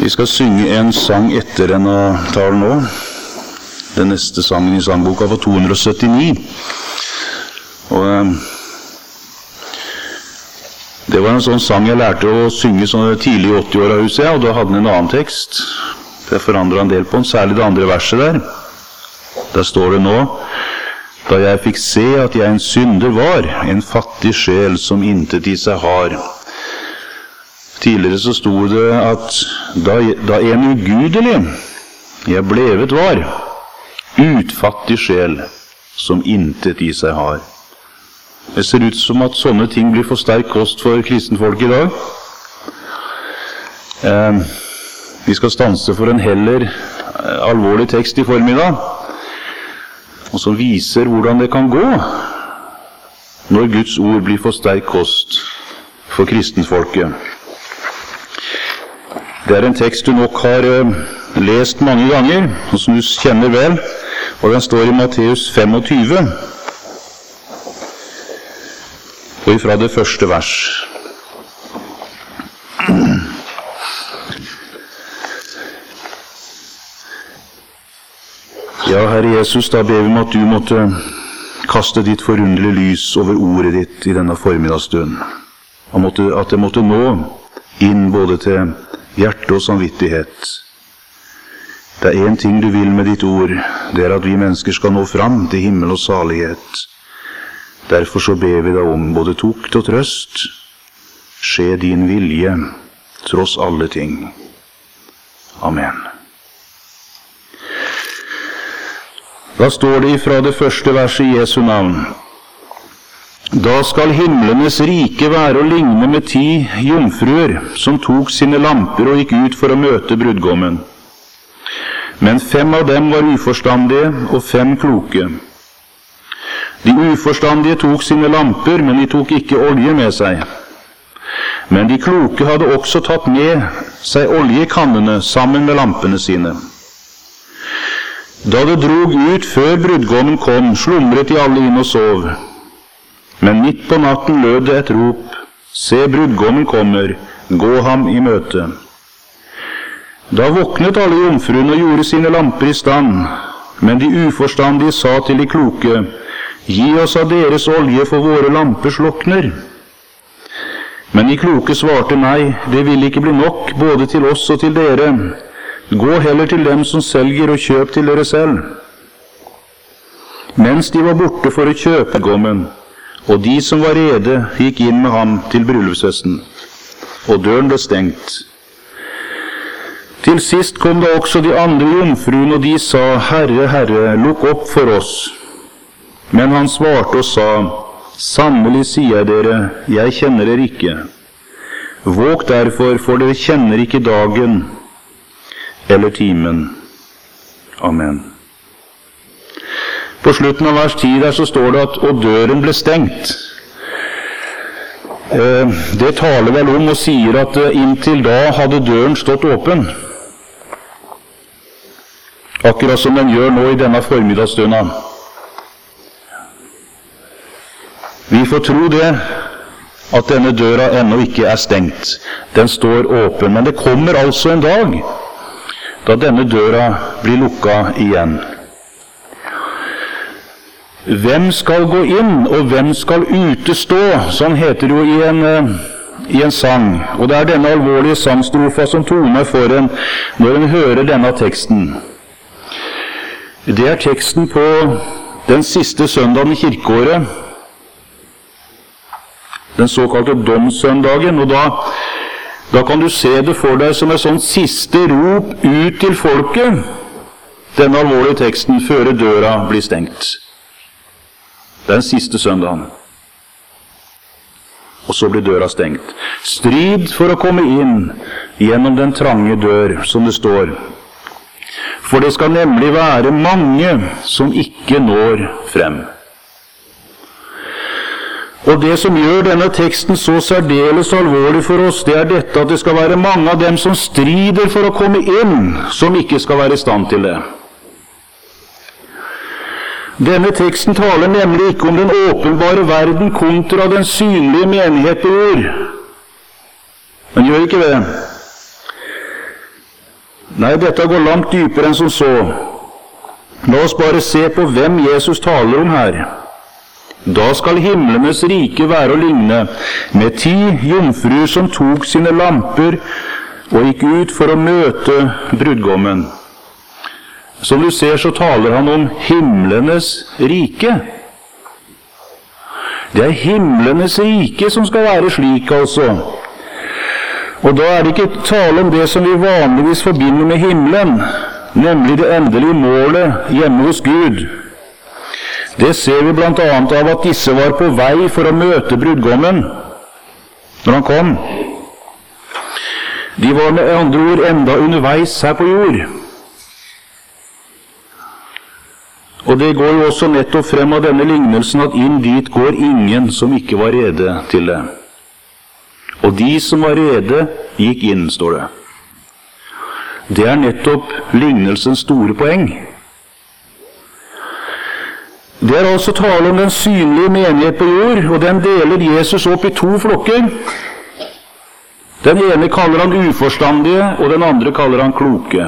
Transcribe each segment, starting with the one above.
Vi skal synge en sang etter denne talen nå. Den neste sangen i sangboka var 279. Og det var en sånn sang jeg lærte å synge sånn tidlig i 80-åra, husker jeg, og da hadde den en annen tekst. Det forandret en del på den, særlig det andre verset der. Der står det nå: Da jeg fikk se at jeg en synder var, en fattig sjel som intet i seg har. Tidligere så sto det at da en ugudelig jeg blevet var, utfattig sjel som intet i seg har. Det ser ut som at sånne ting blir for sterk kost for kristenfolk i dag. Vi skal stanse for en heller alvorlig tekst i formiddag, og som viser hvordan det kan gå når Guds ord blir for sterk kost for kristenfolket. Det er en tekst du nok har lest mange ganger, og som du kjenner vel, og den står i Matteus 25, og ifra det første vers. Ja, Herre Jesus, da ber vi om at du måtte kaste ditt forunderlige lys over ordet ditt i denne formiddagsstunden. At det måtte nå inn både til hjerte og samvittighet. Det er en ting du vil med ditt ord, det er at vi mennesker skal nå fram til himmel og salighet. Derfor så ber vi deg om både tukt og trøst. Skje din vilje, tross alle ting. Amen. Da står det ifra det første verset i Jesu navn: Da skal himlenes rike være å ligne med 10 jomfruer, som tok sine lamper og gikk ut for å møte brudgommen. Men 5 av dem var uforstandige, og 5 kloke. De uforstandige tok sine lamper, men de tok ikke olje med seg. Men de kloke hadde også tatt med seg oljekannene sammen med lampene sine. Da det drog ut før brudgommen kom, slumret de alle inn og sov. Men midt på natten lød det et rop: Se, brudgommen kommer, gå ham i møte. Da våknet alle jomfruene og gjorde sine lamper i stand. Men de uforstandige sa til de kloke: Gi oss av deres olje, for våre lamper slokner. Men de kloke svarte: Nei, det vil ikke bli nok, både til oss og til dere. Gå heller til dem som selger, og kjøp til dere selv. Mens de var borte for å kjøpe brudgommen, og de som var rede, gikk inn med ham til bryllupsfesten, og døren ble stengt. Til sist kom da også de andre jomfruene, og de sa: Herre, Herre, lukk opp for oss. Men han svarte og sa: Sannelig sier jeg dere, jeg kjenner dere ikke. Våg derfor, for dere kjenner ikke dagen eller timen. Amen. På slutten av vers 10 der så står det at «og døren ble stengt». Det taler vel om og sier at inntil da hadde døren stått åpen. Akkurat som den gjør nå i denne formiddagsstunden. Vi får tro det, at denne døra ennå ikke er stengt. Den står åpen, men det kommer altså en dag da denne døra blir lukket igjen. Hvem skal gå inn, og hvem skal utestå? Sånn heter det jo i en sang. Og det er denne alvorlige sangstrofa som toner for en når en hører denne teksten. Det er teksten på den siste søndagen i kirkeåret, den såkalte domssøndagen, og da kan du se det for deg som et sånn siste rop ut til folket, denne alvorlige teksten, før døra blir stengt. Det er den siste søndagen. Og så blir døra stengt. Strid for å komme inn gjennom den trange dør, som det står. For det skal nemlig være mange som ikke når frem. Og det som gjør denne teksten så særdeles alvorlig for oss, det er dette at det skal være mange av dem som strider for å komme inn, som ikke skal være i stand til det. Denne teksten taler nemlig ikke om den åpenbare verden kontra den synlige menighet på jord. Den gjør ikke det. Nei, dette går langt dypere enn som så. La oss bare se på hvem Jesus taler om her. Da skal himlenes rike være å ligne med 10 jomfruer som tok sine lamper og gikk ut for å møte brudgommen. Som du ser, så taler han om himlenes rike. Det er himlenes rike som skal være slik, altså. Og da er det ikke tale om det som vi vanligvis forbinder med himmelen, nemlig det endelige målet hjemme hos Gud. Det ser vi blant annet av at disse var på vei for å møte brudgommen når han kom. De var med andre ord enda underveis her på jord. Og det går jo også nettopp frem av denne lignelsen at inn dit går ingen som ikke var rede til det. Og de som var rede, gikk inn, står det. Det er nettopp lignelsens store poeng. Det er altså tale om den synlige menighet på jord, og den deler Jesus opp i 2 flokker. Den ene kaller han uforstandige, og den andre kaller han kloke.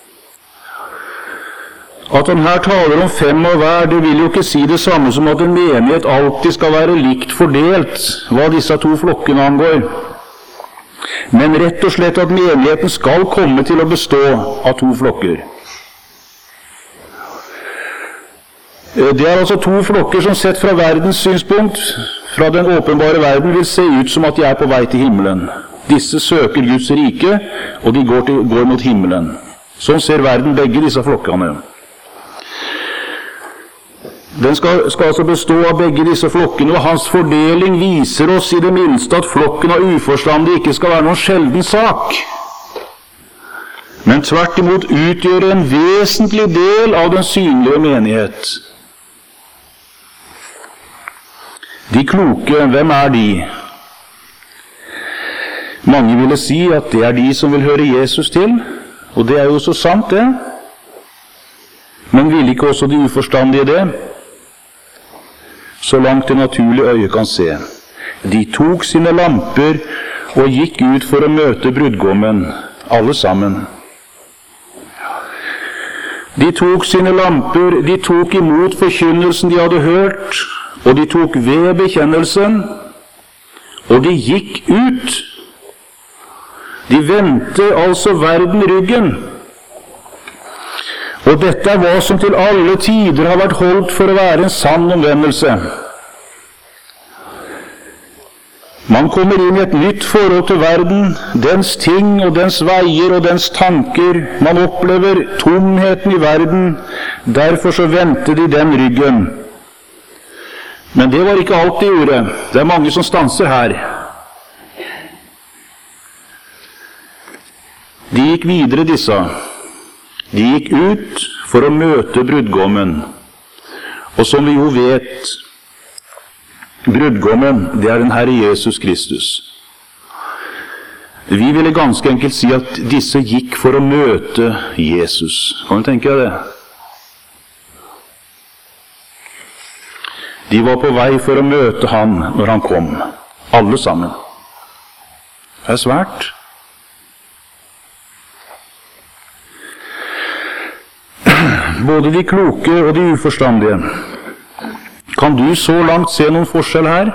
At han her taler om 5 av hver, det vil jo ikke si det samme som at en menighet alltid skal være likt fordelt hva disse 2 flokkene angår. Men rett og slett at menigheten skal komme til å bestå av 2 flokker. Det er altså 2 flokker som sett fra verdens synspunkt, fra den åpenbare verden, vil se ut som at de er på vei til himmelen. Disse søker Guds rike, og de går mot himmelen. Sånn ser verden begge disse flokkene. Den skal altså bestå av begge disse flokkene, og hans fordeling viser oss i det minste at flokken av uforstandige ikke skal være noen sjelden sak, men tvert imot utgjøre en vesentlig del av den synlige menighet. De kloke, hvem er de? Mange ville si at det er de som vil høre Jesus til, og det er jo så sant det. Men vil ikke også de uforstandige det? Så langt det naturlige øye kan se. De tok sine lamper og gikk ut for å møte brudgommen, alle sammen. De tok sine lamper, de tok imot forkynnelsen de hadde hørt, og de tok ved bekjennelsen, og de gikk ut. De vendte altså verden ryggen. Og dette er hva som til alle tider har vært holdt for å være en sann omvendelse. Man kommer inn i et nytt forhold til verden, dens ting og dens veier og dens tanker. Man opplever tomheten i verden, derfor så vendte de den ryggen. Men det var ikke alt de gjorde. Det er mange som stanser her. De gikk videre, disse. De gikk ut for å møte brudgommen. Og som vi jo vet, brudgommen, det er den Herre Jesus Kristus. Vi ville ganske enkelt si at disse gikk for å møte Jesus. Kan du tenke deg det? De var på vei for å møte han når han kom. Alle sammen. Det er svært. Både de kloke og de uforstandige. Kan du så langt se noen forskjell her?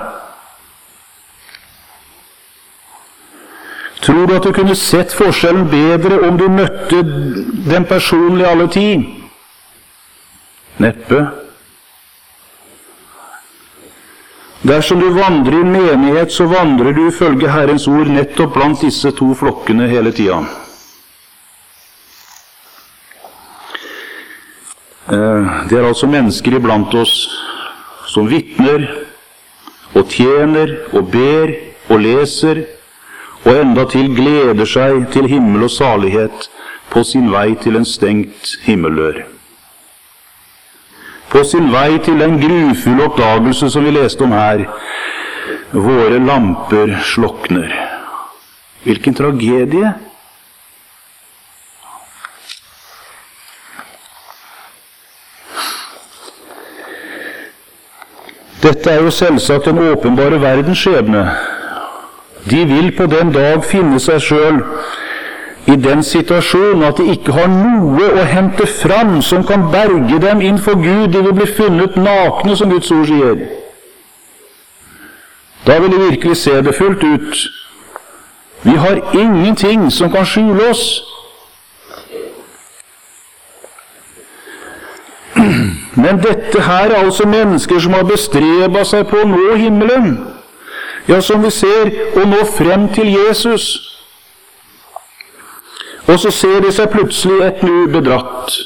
Tror du at du kunne sett forskjellen bedre om du møtte den personlig alle tid? Neppe. Dersom du vandrer i menighet, så vandrer du ifølge Herrens ord nettopp blant disse 2 flokkene hele tida. Det er altså mennesker iblant oss som vitner og tjener og ber og leser og enda til gleder seg til himmel og salighet på sin vei til en stengt himmelsdør. På sin vei til den grufulle oppdagelse som vi leste om her. Våre lamper slokner. Hvilken tragedie! Dette er jo selvsagt den åpenbare verdens skjebne. De vil på den dag finne seg selv i den situasjonen at de ikke har noe å hente fram som kan berge dem innfor Gud. De vil bli funnet nakne, som Guds ord sier. Da vil de virkelig se det fullt ut. Vi har ingenting som kan skjule oss. Men dette her er altså mennesker som har bestrebet seg på å nå himmelen. Ja, som vi ser, å nå frem til Jesus. Og så ser de seg plutselig et nu bedratt.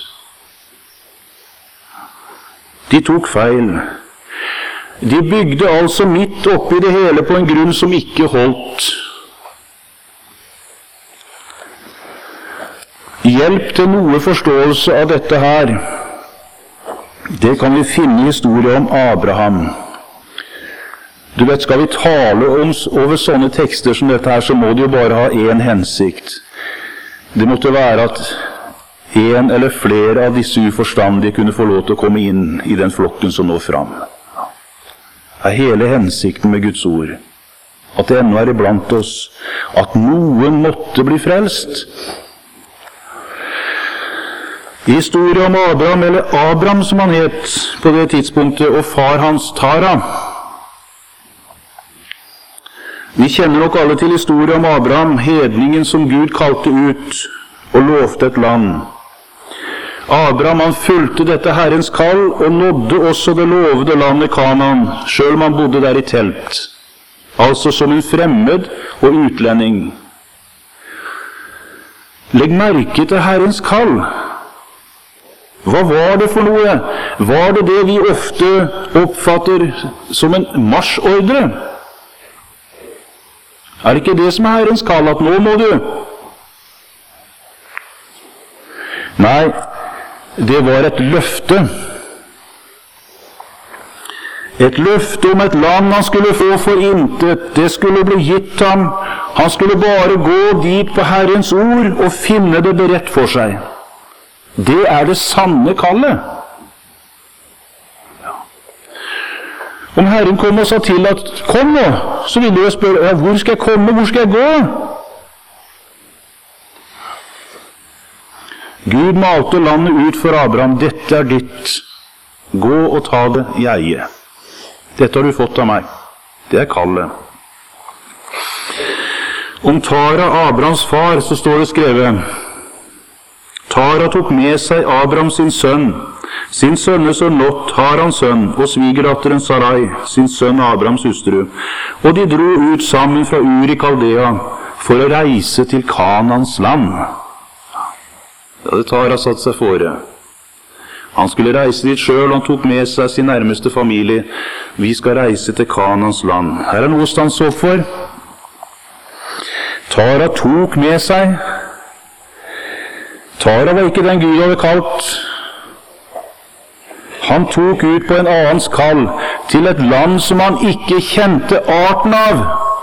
De tok feil. De bygde altså midt oppi det hele på en grunn som ikke holdt. Hjelp til noe forståelse av dette her, det kan vi finne i historien om Abraham. Du vet, skal vi tale over sånne tekster som dette her, så må det jo bare ha en hensikt. Det måtte være at en eller flere av disse uforstandige kunne få lov til å komme inn i den flokken som når fram. Det er hele hensikten med Guds ord. At det ennå er iblant oss. At noen måtte bli frelst. I historien om Abraham, eller Abraham som han het på det tidspunktet, og far hans Tara. Vi kjenner nok alle til historien om Abraham, hedningen som Gud kalte ut og lovte et land. Abraham, han fulgte dette Herrens kall og nådde også det lovede landet Kanaan, selv om han bodde der i telt, altså som en fremmed og utlending. Legg merke til Herrens kall. Hva var det for noe? Var det det vi ofte oppfatter som en marsjordre? Er det ikke det som er Herrens kall, at nå må du? Nei, det var et løfte. Et løfte om et land han skulle få for intet. Det skulle bli gitt ham. Han skulle bare gå dit på Herrens ord og finne det beredt for seg. Det er det sanne kallet. Om Herren kom og sa til at kom nå, så ville jeg spørre, ja, hvor skal jeg komme, hvor skal jeg gå? Gud malte landet ut for Abraham. Dette er ditt. Gå og ta det i eie. Dette har du fått av meg. Det er kallet. Om Tara, Abrahams far, så står det skrevet: Tara tok med seg Abraham sin sønn, sin sønnesønn Lot, Harans sønn, og svigerdatteren Sarai, sin sønn Abrahams hustru. Og de dro ut sammen fra Ur i Kaldea for å reise til Kanaans land. Det hadde Tara satt seg fore. Han skulle reise dit selv, han tok med seg sin nærmeste familie. Vi skal reise til Kanaans land. Her er noe å stanse opp for. Tara tok med seg. Tara var ikke den Gud hadde kalt. Han tok ut på en annens kall til et land som han ikke kjente arten av.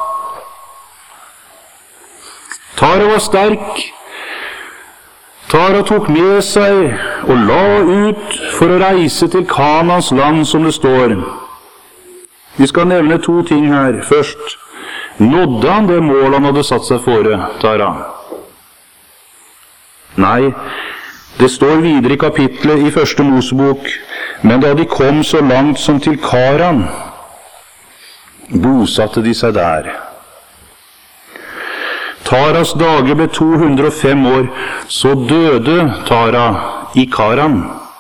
Tara var sterk. Tara tok med seg og la ut for å reise til Kanaans land, som det står. Vi skal nevne to ting her. Først, nådde han det mål han hadde satt seg fore, Tara? Nei, det står videre i kapitlet i første Mosebok: men da de kom så langt som til Karan, bosatte de seg der. Taras dager ble 205 år, så døde Tara i Karan.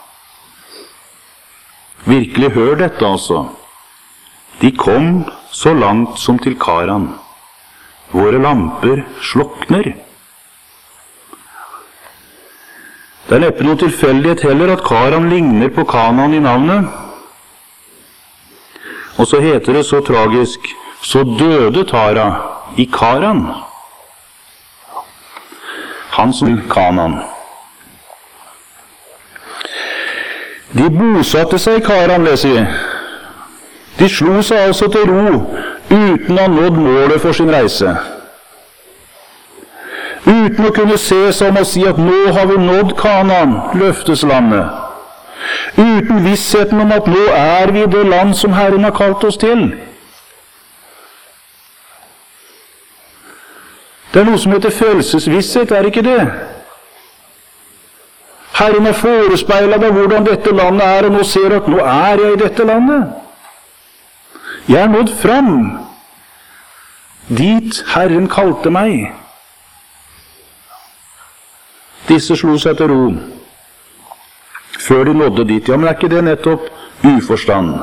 Virkelig, hør dette altså. De kom så langt som til Karan. Våre lamper slokner. Det er neppe noe tilfeldighet heller at Karan ligner på Kanaan i navnet. Og så heter det så tragisk: så døde Tara i Karan. Han som Kanaan. De bosatte seg i Karan, leser vi. De slo seg altså til ro uten å ha nådd målet for sin reise. Uten å kunne se seg om og si at nå har vi nådd Kanaan, løfteslandet. Uten vissheten om at nå er vi det land som Herren har kalt oss til. Det er noe som heter følelsesvisshet, er ikke det? Herren har forespeilet deg hvordan dette landet er, og nå ser du at nå er jeg i dette landet. Jeg er nådd fram dit Herren kalte meg. Disse slo seg til ro før de nådde dit. Ja, men er ikke det nettopp uforstand?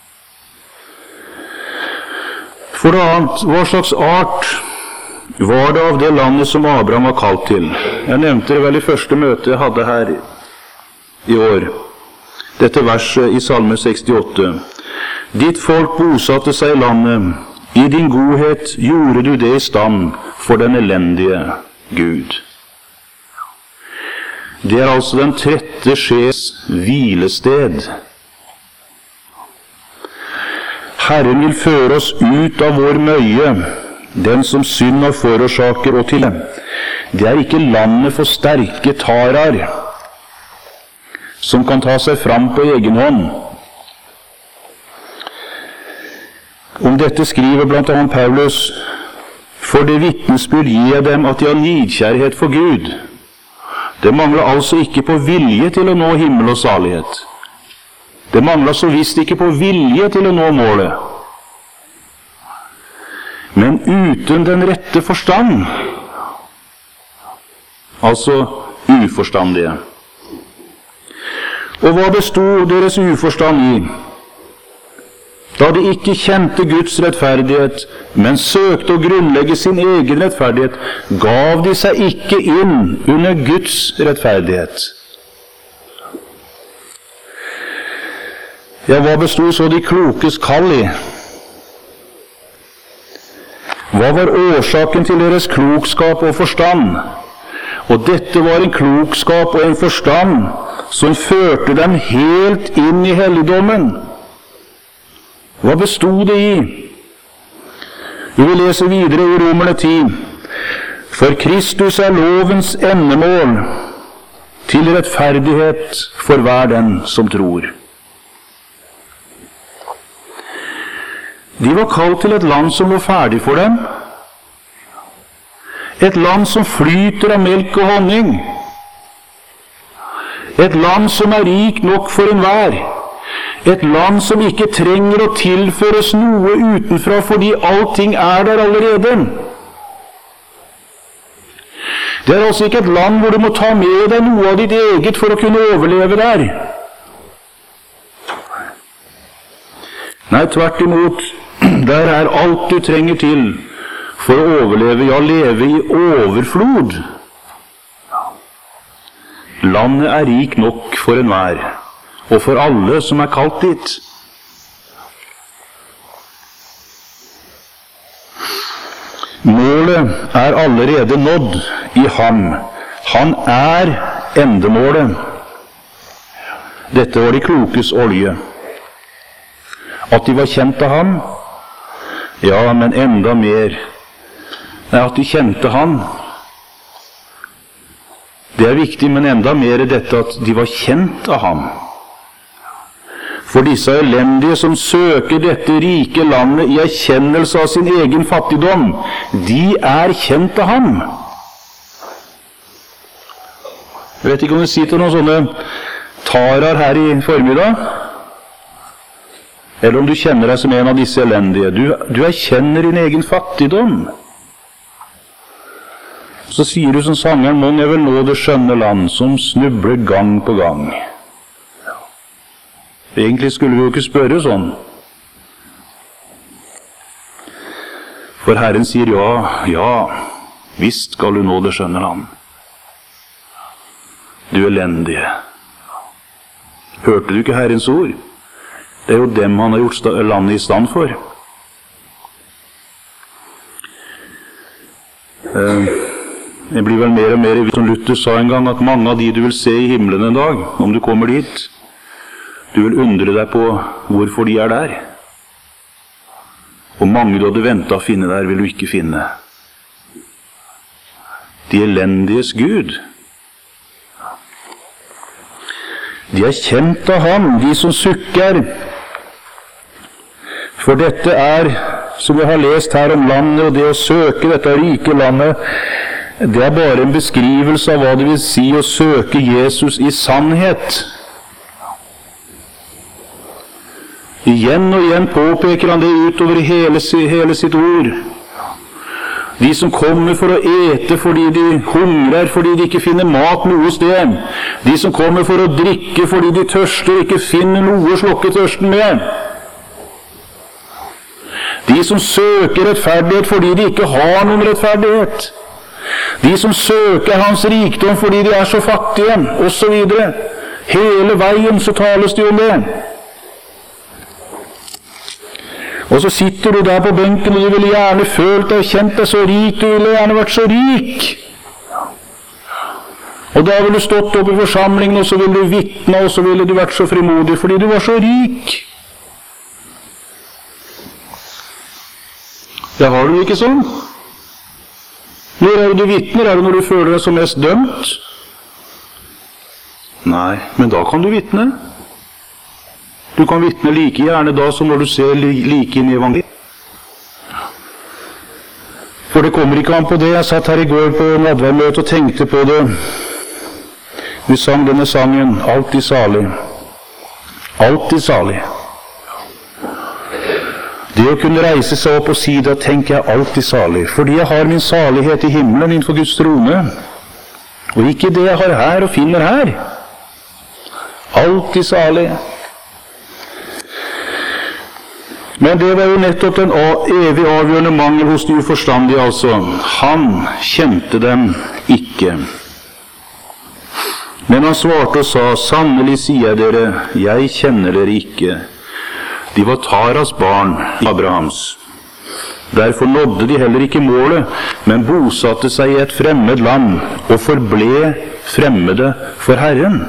For det annet, hva slags art var det av det landet som Abraham var kalt til? Jeg nevnte det vel i første møte jeg hadde her i år. Dette verset i Salme 68. Ditt folk bosatte seg i landet. I din godhet gjorde du det i stand for den elendige Gud. Det er altså den trette sjels hvilested. Herren vil føre oss ut av vår møye, den som synd har forårsaker, og til dem. Det er ikke landet for sterke tarar, som kan ta seg fram på egen hånd. Om dette skriver blant annet Paulus: for det vitnesbyrd gir jeg dem at de har nidkjærlighet for Gud. Det mangler altså ikke på vilje til å nå himmel og salighet. Det mangler så visst ikke på vilje til å nå målet. Men uten den rette forstand, altså uforstandige. Og hva bestod deres uforstand i? Da de ikke kjente Guds rettferdighet, men søkte å grunnlegge sin egen rettferdighet, gav de seg ikke inn under Guds rettferdighet. Ja, hva bestod så de klokes kall i? Hva var årsaken til deres klokskap og forstand? Og dette var en klokskap og en forstand som førte dem helt inn i helligdommen. Hva bestod det i? Vi vil lese videre i Romerne 10. For Kristus er lovens endemål til rettferdighet for hver den som tror. De var kalt til et land som lå ferdig for dem. Et land som flyter av melk og honning. Et land som er rik nok for enhver. Et land som ikke trenger å tilføres noe utenfra, fordi allting er der allerede. Det er altså ikke et land hvor du må ta med deg noe av ditt eget for å kunne overleve der. Nei, tvert imot, der er alt du trenger til for å overleve, ja, leve i overflod. Landet er rik nok for enhver, og for alle som er kalt dit. Målet er allerede nådd i ham. Han er endemålet. Dette var de klokes olje. At de var kjent av ham, ja, men enda mer. Nei, at de kjente ham. Det er viktig, men enda mer er dette at de var kjent av ham. For disse elendige som søker dette rike landet i erkjennelse av sin egen fattigdom, de er kjent av ham. Jeg vet ikke om du sier til noen sånne tarar her i formiddag, eller om du kjenner deg som en av disse elendige. Du erkjenner din egen fattigdom. Så sier du som sangeren: «Mon jeg vil nå det skjønne land, som snubler gang på gang.» Egentlig skulle vi jo ikke spørre sånn. For Herren sier ja, visst skal du nå det skjønne land. Du elendige. Hørte du ikke Herrens ord? Det er jo dem han har gjort landet i stand for. Det blir vel mer og mer, som Luther sa en gang, at mange av de du vil se i himmelen en dag, om du kommer dit, du vil undre deg på hvorfor de er der. Og mange du hadde ventet å finne der, vil du ikke finne. De elendiges Gud. De er kjent av ham, de som sukker. For dette er som vi har lest her om landet, og det å søke dette rike landet, det er bare en beskrivelse av hva det vil si å søke Jesus i sannhet. Igjen og igjen påpeker han det utover i hele sitt ord. De som kommer for å ete fordi de hungrer, fordi de ikke finner mat noe sted. De som kommer for å drikke fordi de tørster, ikke finner noe å slokke tørsten med. De som søker rettferdighet fordi de ikke har noen rettferdighet. De som søker hans rikdom fordi de er så fattige, og så videre. Hele veien så tales det om det. Og så sitter du der på benken, og du ville gjerne følt deg og kjent deg så rik, du ville gjerne vært så rik. Og da ville du stått opp i forsamlingen, og så ville du vitne, og så ville du vært så frimodig, fordi du var så rik. Ja, har du ikke sånn? Når er det du vitner? Er det når du føler deg som mest dømt? Nei, men da kan du vitne. Du kan vitne like gjerne da som når du ser like inn i evangeliet. For det kommer ikke an på det. Jeg satt her i går på nadværmøte og tenkte på det. Vi sang denne sangen, alltid salig. Alltid salig. Det å kunne reise seg opp og si det, tenker jeg alltid salig. Fordi jeg har min salighet i himmelen innenfor Guds trone. Og ikke det jeg har her og finner her. Alltid salig. Men det var jo nettopp den evig avgjørende mangel hos de uforstandige, altså. Han kjente dem ikke. Men han svarte og sa, sannelig sier jeg dere, jeg kjenner dere ikke. De var Taras barn, Abrahams. Derfor nådde de heller ikke målet, men bosatte seg i et fremmed land, og forble fremmede for Herren.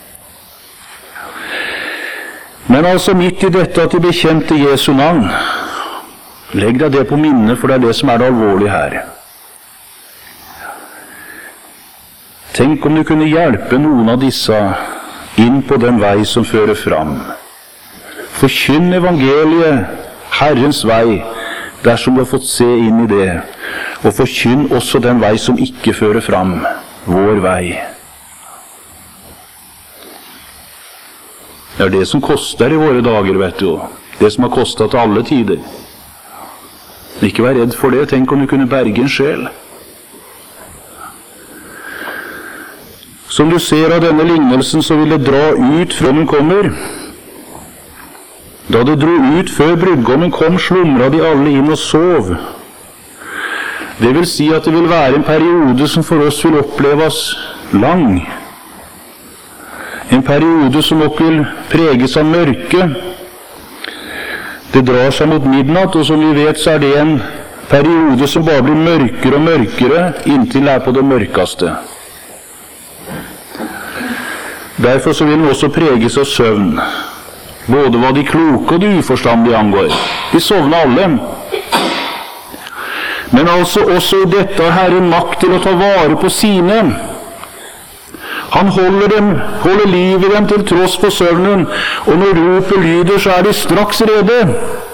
Men altså midt i dette at de bekjente Jesu navn, legg deg det på minne, for det er det som er det alvorlige her. Tenk om du kunne hjelpe noen av disse inn på den vei som fører fram. Forkynn evangeliet, Herrens vei, dersom du har fått se inn i det, og forkynn også den vei som ikke fører fram, vår vei. Det er det som koster i våre dager, vet du. Det som har kostet til alle tider. Ikke vær redd for det. Tenk om du kunne berge en sjel. Som du ser av denne lignelsen, så vil det dra ut før den kommer. Da det dro ut før brudgommen kom, slumret de alle inn og sov. Det vil si at det vil være en periode som for oss vil oppleves lang. En periode som nok vil preges av mørke. Det drar seg mot midnatt, og som vi vet så er det en periode som bare blir mørkere og mørkere inntil det er på det mørkeste. Derfor så vil den også preges av søvn, både hva de kloke og de uforstandige angår. De sovner alle. Men altså også i dette har Herren makt til å ta vare på sine. Han holder liv i dem til tross for søvnen, og når ropet lyder, så er de straks rede.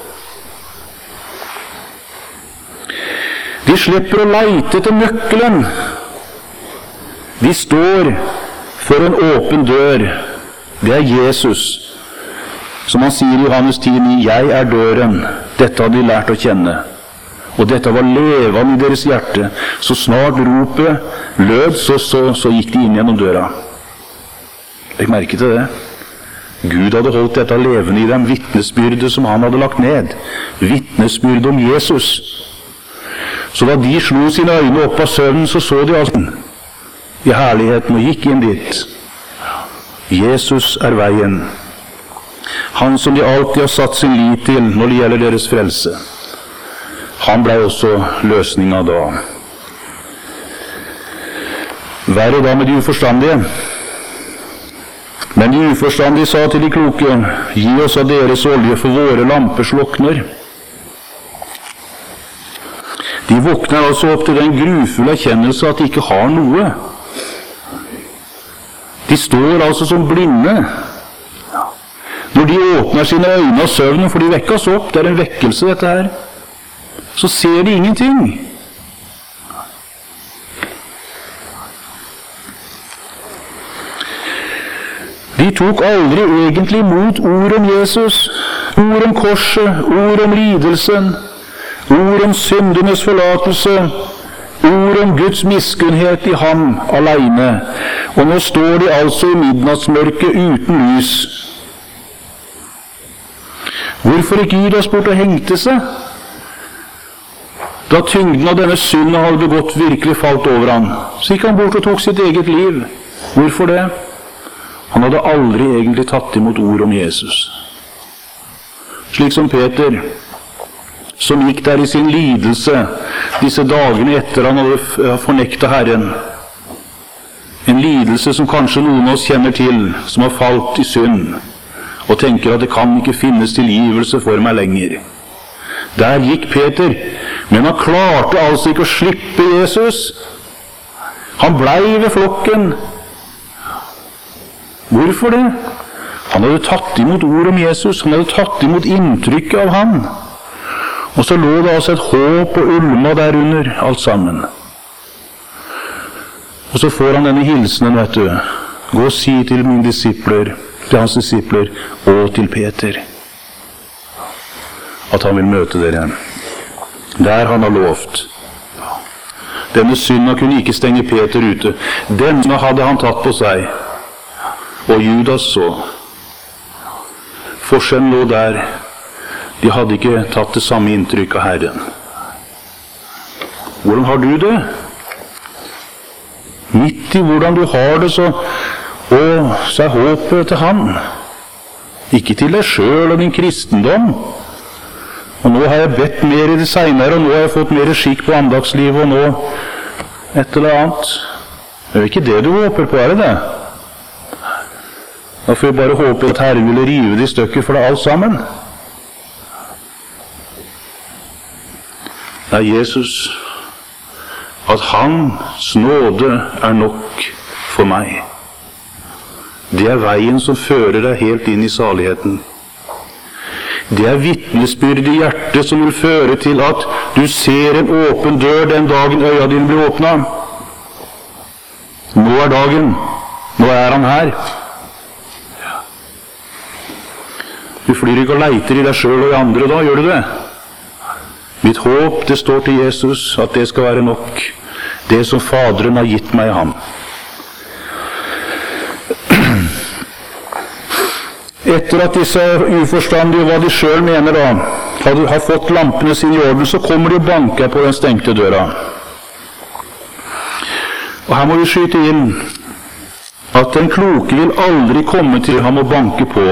De slipper å leite etter nøkkelen. De står for en åpen dør. Det er Jesus. Som han sier i Johannes 10:9, jeg er døren. Dette har de lært å kjenne. Og dette var levende i deres hjerte. Så snart ropet lød, så gikk de inn gjennom døra. Legg merke til det. Gud hadde holdt dette levende i dem, vitnesbyrdet som han hadde lagt ned. Vitnesbyrdet om Jesus. Så da de slo sine øyne opp av søvnen, så de altså i herligheten og gikk inn dit. Jesus er veien. Han som de alltid har satt sin lit til når det gjelder deres frelse. Han ble også løsninga da. Verre da med de uforstandige. Men de uforstandige sa til de kloke, gi oss av deres olje, for våre lamper slokner. De våkner altså opp til den grufulle erkjennelse at de ikke har noe. De står altså som blinde. Når de åpner sine øyne av søvnen, for de vekkes opp, det er en vekkelse dette her. så ser de ingenting. De tok aldri egentlig imot ord om Jesus, ord om korset, ord om lidelsen, ord om syndenes forlatelse, ord om Guds miskunnhet i ham alene. Og nå står de altså i midnattsmørket uten lys. Hvorfor ikke Judas bort og hengte seg? Da tyngden av denne synden hadde begått virkelig falt over han, så gikk han bort og tok sitt eget liv. Hvorfor det? Han hadde aldri egentlig tatt imot ord om Jesus. Slik som Peter, som gikk der i sin lidelse disse dagene etter han hadde fornektet Herren. En lidelse som kanskje noen av oss kjenner til, som har falt i synd, og tenker at det kan ikke finnes tilgivelse for meg lenger. Der gikk Peter, men han klarte altså ikke å slippe Jesus. Han blei ved flokken. Hvorfor det? Han hadde tatt imot ord om Jesus, han hadde tatt imot inntrykket av han. Og så lå det altså et håp og ulma derunder, alt sammen. Og så får han denne hilsenen, vet du. Gå og si til mine disipler, til hans disipler, og til Peter, at han vil møte dere. Der han har lovt. Denne synden kunne ikke stenge Peter ute. Denne hadde han tatt på seg. Og Judas så. Forskjellen lå der. De hadde ikke tatt det samme inntrykk av Herren. Hvordan har du det? Midt i hvordan du har det, så er håpet til han. Ikke til deg selv og din kristendom. Og nå har jeg bedt mer i det senere, og nå har jeg fått mer skikk på andagslivet, og nå et eller annet. Det er ikke det du håper på, er det det? Da får jeg bare håpe at Herren ville rive det i stykker for deg alt sammen. Det er Jesus, at hans nåde er nok for meg. Det er veien som fører deg helt inn i saligheten. Det er vitnesbyrd i hjertet som vil føre til at du ser en åpen dør den dagen øya dine blir åpnet. Nå er dagen. Nå er han her. Du flyr ikke og leiter i deg selv og i andre da, gjør du det? Mitt håp, det står til Jesus, at det skal være nok. Det som Faderen har gitt meg i ham. Etter at disse uforstandige, hva de selv mener da, har fått lampene sine i orden, så kommer de og banker på den stengte døra. Og her må vi skyte inn at den kloke vil aldri komme til ham og banke på.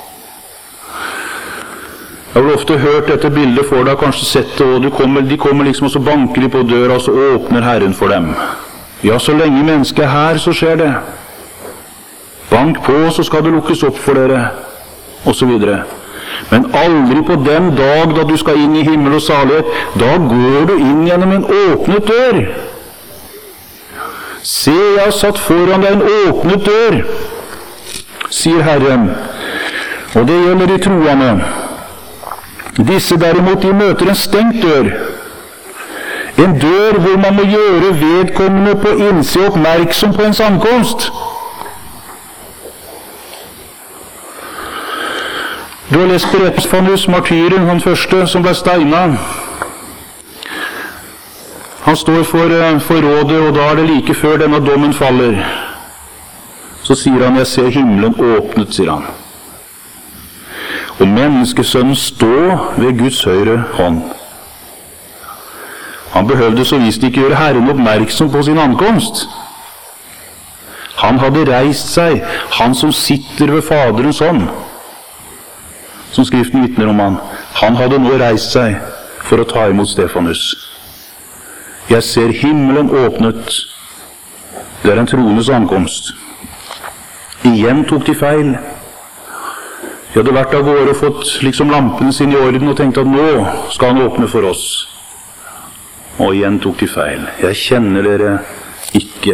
Jeg har ofte hørt dette bildet for deg, kanskje sett det, og de kommer liksom, og så banker de på døra, og så åpner Herren for dem. Ja, så lenge mennesket er her, så skjer det. Bank på, så skal det lukkes opp for dere, og så videre. Men aldri på den dag da du skal inn i himmel og salighet, da går du inn gjennom en åpnet dør. Se, jeg har satt foran deg en åpnet dør, sier Herren. Og det gjelder de troende. Disse derimot, de møter en stengt dør. En dør hvor man må gjøre vedkommende på innsida oppmerksom på ens ankomst. Du har lest Beretningsfanus, martyren, han første som ble steinet. Han står for rådet, og da er det like før denne dommen faller. Så sier han, jeg ser himmelen åpnet, sier han. Og menneskesønnen står ved Guds høyre hånd. Han behøvde så visst ikke gjøre Herren oppmerksom på sin ankomst. Han hadde reist seg, han som sitter ved Faderens hånd. Som Skriften vitner om han. Han hadde nå reist seg for å ta imot Stefanus. Jeg ser himmelen åpnet. Det er en troendes ankomst. Igjen tok de feil. De hadde vært av gårde og fått liksom lampene sine i orden og tenkt at nå skal han åpne for oss. Og igjen tok de feil. Jeg kjenner dere ikke.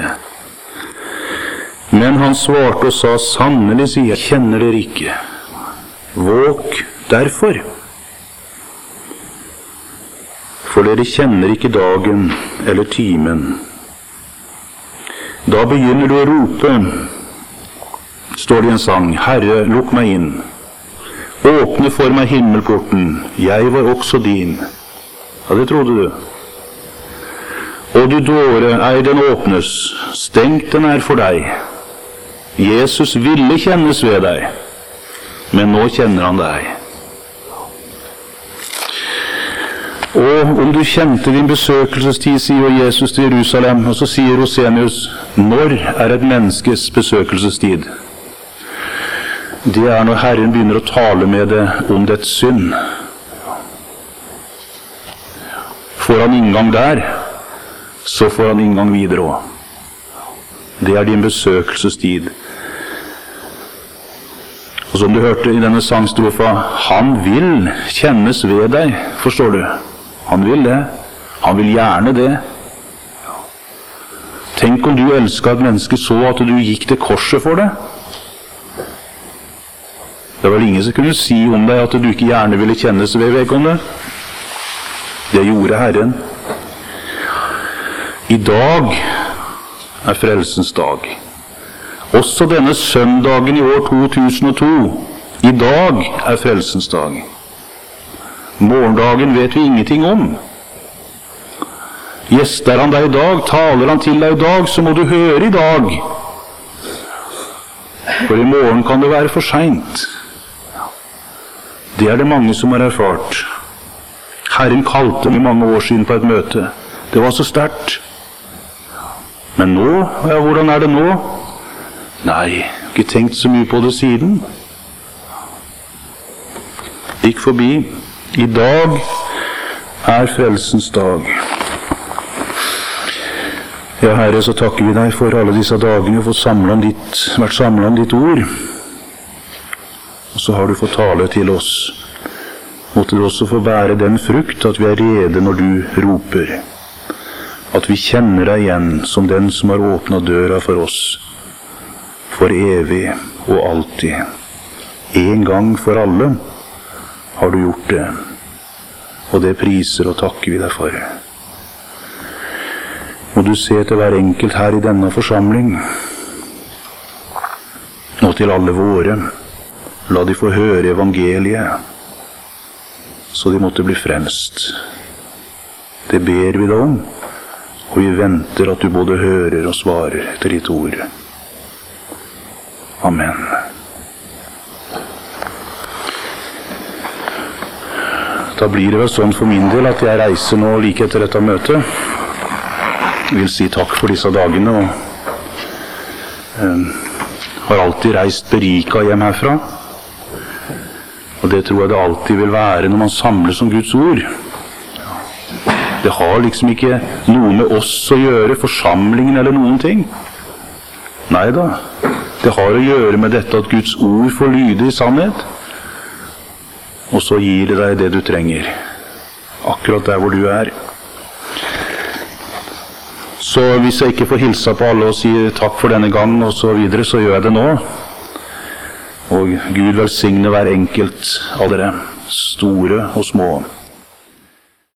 Men han svarte og sa, sannelig sier jeg kjenner dere ikke. Våk derfor. for dere kjenner ikke dagen eller timen. Da begynner du å rope, står det i en sang, Herre, lukk meg inn. Åpne for meg himmelporten, jeg var også din. Ja, det trodde du. Og du dåre, ei den åpnes, stengt den er for deg. Jesus ville kjennes ved deg, men nå kjenner han deg. Og om du kjente din besøkelsestid, sier Jesus til Jerusalem, og så sier Rosenius, når er et menneskes besøkelsestid? Det er når Herren begynner å tale med det om dets synd. Får han inngang der, så får han inngang videre også. Det er din besøkelsestid. Og som du hørte i denne sangstrofa, han vil kjennes ved deg, forstår du? Han vil det. Han vil gjerne det. Tenk om du elsket et menneske så at du gikk til korset for det. Det var ingen som kunne si om deg at du ikke gjerne ville kjennes ved vedkommende. Det gjorde Herren. I dag er frelsens dag. Også denne søndagen i år 2002. I dag er frelsens dag. Morgendagen vet vi ingenting om. Gjester han deg i dag, taler han til deg i dag, så må du høre i dag. For i morgen kan det være for sent. Det er det mange som har erfart. Herren kalte meg mange år siden på et møte. Det var så sterkt. Men nå, ja, hvordan er det nå? Nei, ikke tenkt så mye på det siden. Gikk forbi. I dag er frelsens dag. Ja, Herre, så takker vi deg for alle disse dagene, for vært samlet om ditt ord. Og så har du fått tale til oss. Måtte du også få bære den frukt at vi er rede når du roper. At vi kjenner deg igjen som den som har åpnet døra for oss. For evig og alltid. En gang for alle har du gjort det. Og det priser og takker vi deg for. Må du se til hver enkelt her i denne forsamling. Og til alle våre. La de få høre evangeliet, så de måtte bli frelst. Det ber vi deg om, og vi venter at du både hører og svarer til ditt ord. Amen. Da blir det vel sånn for min del at jeg reiser nå like etter dette møtet. Jeg vil si takk for disse dagene, og har alltid reist berika hjem herfra. Og det tror jeg det alltid vil være når man samles om Guds ord. Det har liksom ikke noe med oss å gjøre, forsamlingen eller noen ting. Neida, det har å gjøre med dette at Guds ord får lyde i sannhet. Og så gir det deg det du trenger, akkurat der hvor du er. Så hvis jeg ikke får hilse på alle og si takk for denne gangen og så videre, så gjør jeg det nå. Og Gud velsigne hver enkelt av dere, store og små.